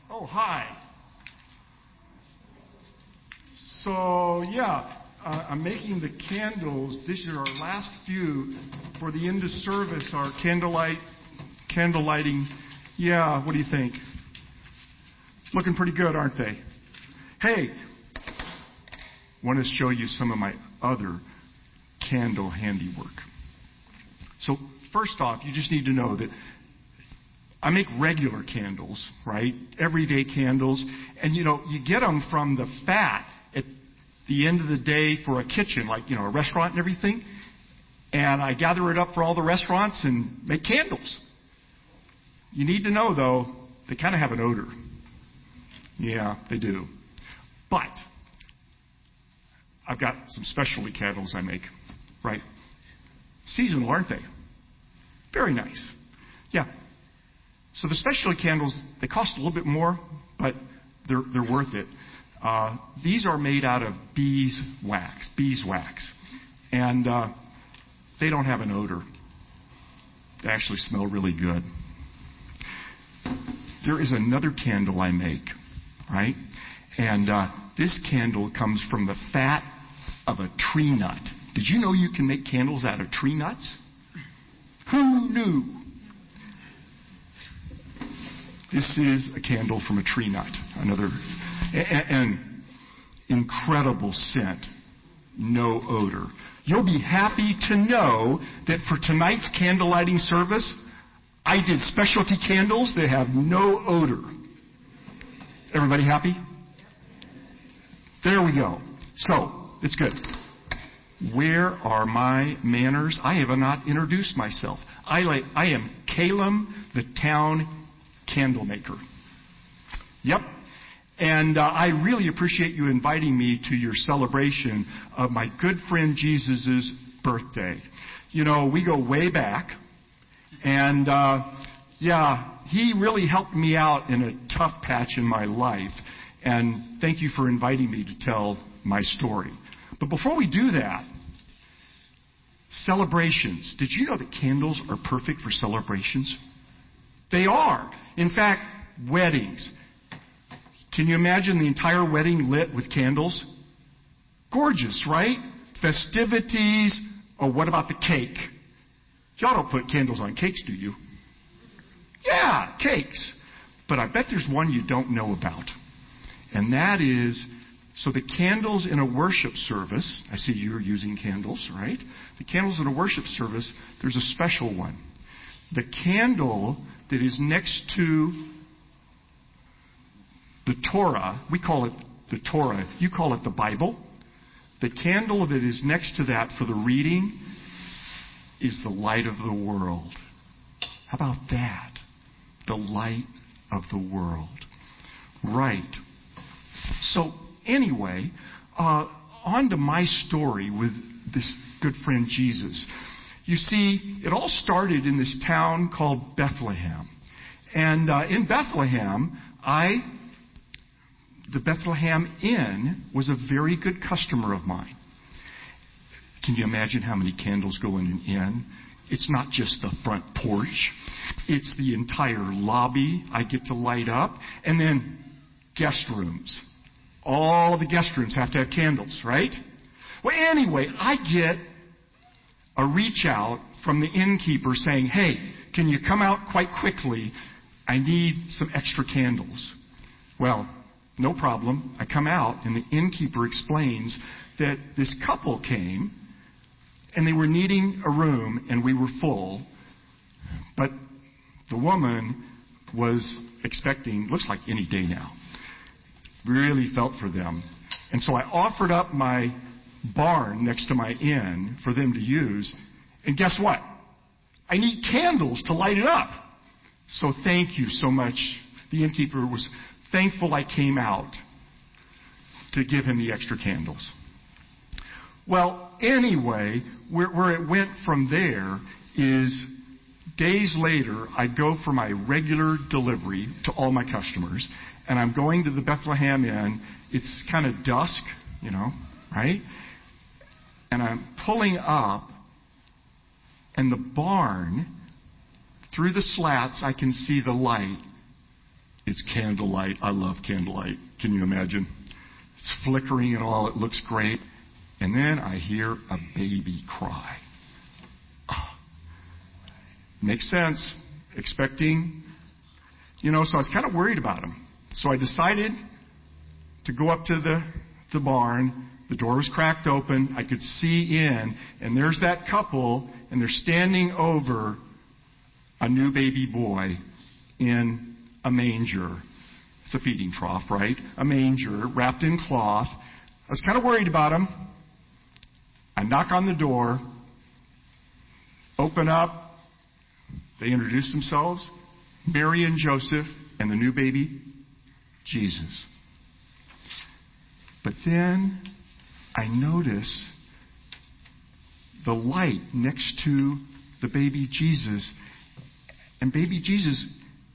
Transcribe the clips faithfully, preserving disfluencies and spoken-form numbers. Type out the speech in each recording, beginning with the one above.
Oh, hi. So, yeah, uh, I'm making the candles. These are our last few for the end of service, our candlelight, candle lighting. Yeah, what do you think? Looking pretty good, aren't they? Hey, want to show you some of my other candle handiwork. So, first off, you just need to know that I make regular candles, right? Everyday candles. And, you know, you get them from the fat at the end of the day for a kitchen, like, you know, a restaurant and everything. And I gather it up for all the restaurants and make candles. You need to know, though, they kind of have an odor. Yeah, they do. But I've got some specialty candles I make, right? Seasonal, aren't they? Very nice. Yeah. So the specialty candles, they cost a little bit more, but they're they're worth it. Uh, these are made out of beeswax, beeswax, and uh, they don't have an odor. They actually smell really good. There is another candle I make, right? And uh, this candle comes from the fat of a tree nut. Did you know you can make candles out of tree nuts? Who knew? This is a candle from a tree nut. Another, an incredible scent, no odor. You'll be happy to know that for tonight's candle lighting service, I did specialty candles that have no odor. Everybody happy? There we go. So, it's good. Where are my manners? I have not introduced myself. I, like, I am Calum, the town candle maker. Yep. And uh, I really appreciate you inviting me to your celebration of my good friend Jesus' birthday. You know, we go way back. And, uh, yeah, he really helped me out in a tough patch in my life. And thank you for inviting me to tell my story. But before we do that, celebrations. Did you know that candles are perfect for celebrations? They are. In fact, weddings. Can you imagine the entire wedding lit with candles? Gorgeous, right? Festivities. Oh, what about the cake? Y'all don't put candles on cakes, do you? Yeah, cakes. But I bet there's one you don't know about. And that is, so the candles in a worship service, I see you're using candles, right? The candles in a worship service, there's a special one. The candle that is next to the Torah, we call it the Torah, you call it the Bible. The candle that is next to that for the reading is the light of the world. How about that? The light of the world. Right. So, anyway, uh, on to my story with this good friend Jesus. You see, it all started in this town called Bethlehem. And uh, in Bethlehem, I, the Bethlehem Inn was a very good customer of mine. Can you imagine how many candles go in an inn? It's not just the front porch. It's the entire lobby I get to light up. And then guest rooms. All the guest rooms have to have candles, right? Well, anyway, I get a reach out from the innkeeper saying, hey, can you come out quite quickly? I need some extra candles. Well, no problem. I come out, and the innkeeper explains that this couple came, and they were needing a room, and we were full. But the woman was expecting, looks like any day now. Really felt for them. And so I offered up my barn next to my inn for them to use. And guess what? I need candles to light it up. So thank you so much. The innkeeper was thankful I came out to give him the extra candles. Well, anyway, where, where it went from there is days later, I go for my regular delivery to all my customers, and I'm going to the Bethlehem Inn. It's kind of dusk, you know, right? And I'm pulling up, and the barn, through the slats, I can see the light. It's It's candlelight. I love candlelight. Can you imagine? It's flickering and all. It looks great. And then I hear a baby cry. Oh, makes sense. Expecting, you know, so I was kind of worried about him. So I decided to go up to the, the barn. The door was cracked open. I could see in. And there's that couple, and they're standing over a new baby boy in a manger. It's a feeding trough, right? A manger wrapped in cloth. I was kind of worried about him. I knock on the door, open up. They introduce themselves. Mary and Joseph and the new baby, Jesus. But then I notice the light next to the baby Jesus. And baby Jesus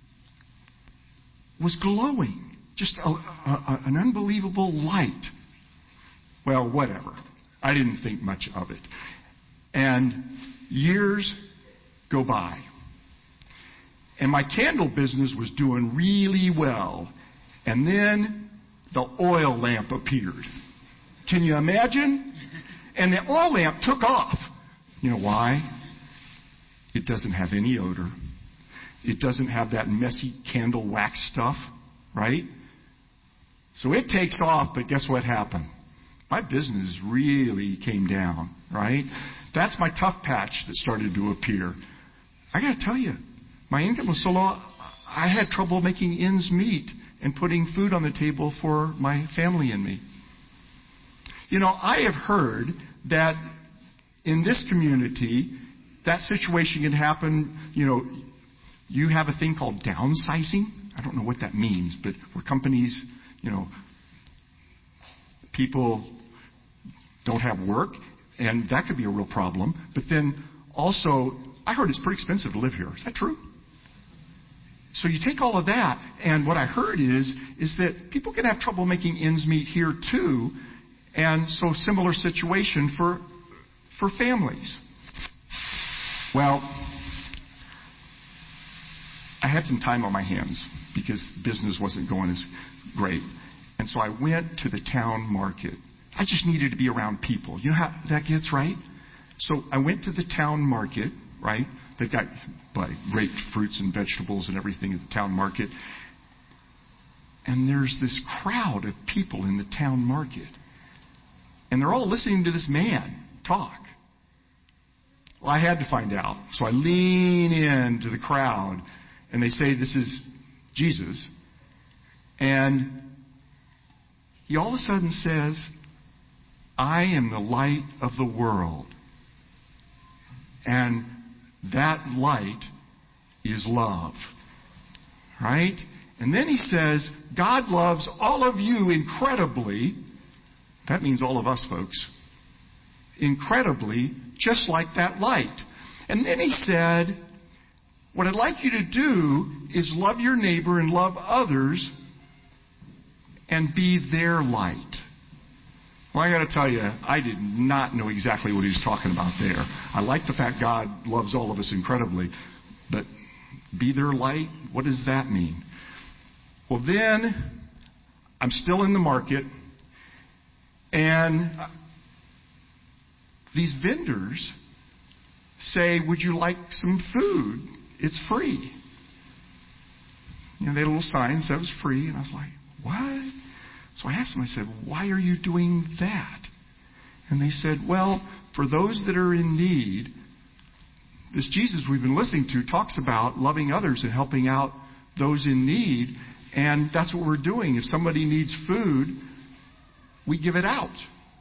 was glowing. Just a, a, an unbelievable light. Well, whatever. I didn't think much of it. And years go by. And my candle business was doing really well. And then the oil lamp appeared. Can you imagine? And the oil lamp took off. You know why? It doesn't have any odor. It doesn't have that messy candle wax stuff, right? So it takes off, but guess what happened? My business really came down, right? That's my tough patch that started to appear. I got to tell you, my income was so low, I had trouble making ends meet and putting food on the table for my family and me. You know, I have heard that in this community, that situation can happen, you know, you have a thing called downsizing. I don't know what that means, but where companies, you know, people don't have work, and that could be a real problem. But then also, I heard it's pretty expensive to live here. Is that true? So you take all of that, and what I heard is, is that people can have trouble making ends meet here too, and so similar situation for, for families. Well, I had some time on my hands because business wasn't going as great. And so I went to the town market. I just needed to be around people. You know how that gets, right? So I went to the town market, right? They've got like, great fruits and vegetables and everything at the town market. And there's this crowd of people in the town market. And they're all listening to this man talk. Well, I had to find out. So I lean into the crowd. And they say, this is Jesus. And he all of a sudden says, I am the light of the world. And that light is love. Right? And then he says, God loves all of you incredibly. That means all of us, folks. Incredibly, just like that light. And then he said, what I'd like you to do is love your neighbor and love others and be their light. Well, I got to tell you, I did not know exactly what he was talking about there. I like the fact God loves all of us incredibly, but be their light, what does that mean? Well, then I'm still in the market, and these vendors say, would you like some food? It's free. You know, they had a little sign that said it was free, and I was like, what? So I asked them, I said, why are you doing that? And they said, well, for those that are in need, this Jesus we've been listening to talks about loving others and helping out those in need, and that's what we're doing. If somebody needs food, we give it out.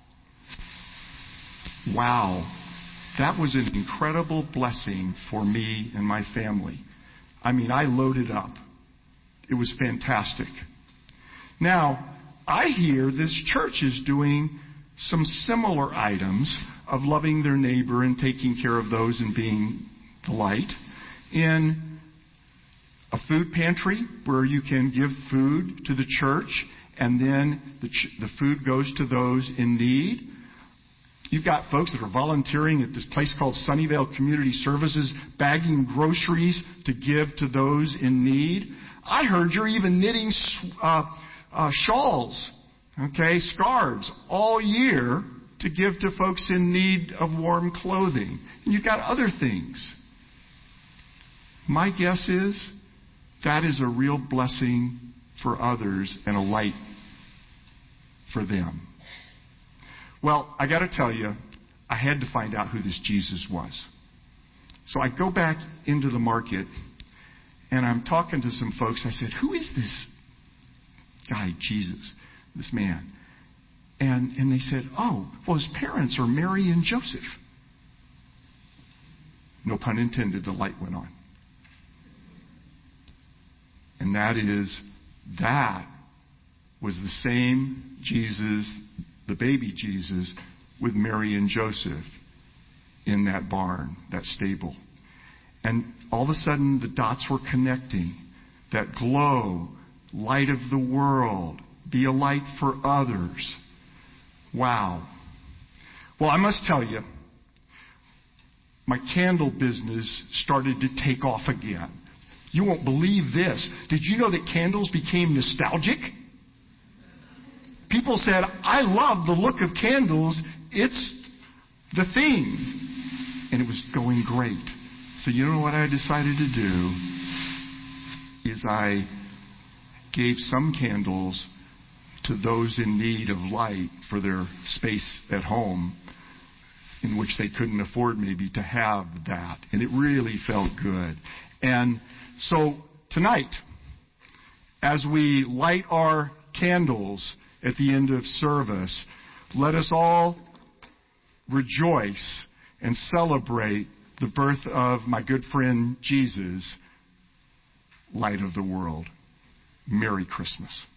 Wow. That was an incredible blessing for me and my family. I mean, I loaded up. It was fantastic. Now, I hear this church is doing some similar items of loving their neighbor and taking care of those and being the light in a food pantry where you can give food to the church and then the, ch- the food goes to those in need. You've got folks that are volunteering at this place called Sunnyvale Community Services, bagging groceries to give to those in need. I heard you're even knitting uh, uh, shawls, okay, scarves all year to give to folks in need of warm clothing. And you've got other things. My guess is that is a real blessing for others and a light for them. Well, I got to tell you, I had to find out who this Jesus was. So I go back into the market, and I'm talking to some folks. I said, who is this guy, Jesus, this man? And, and they said, oh, well, his parents are Mary and Joseph. No pun intended, the light went on. And that is, that was the same Jesus, the baby Jesus, with Mary and Joseph in that barn, that stable. And all of a sudden, the dots were connecting. That glow, light of the world, be a light for others. Wow. Well, I must tell you, my candle business started to take off again. You won't believe this. Did you know that candles became nostalgic? People said, I love the look of candles. It's the theme. And it was going great. So you know what I decided to do? Is I gave some candles to those in need of light for their space at home, in which they couldn't afford maybe to have that. And it really felt good. And so tonight, as we light our candles at the end of service, let us all rejoice and celebrate the birth of my good friend Jesus, light of the world. Merry Christmas.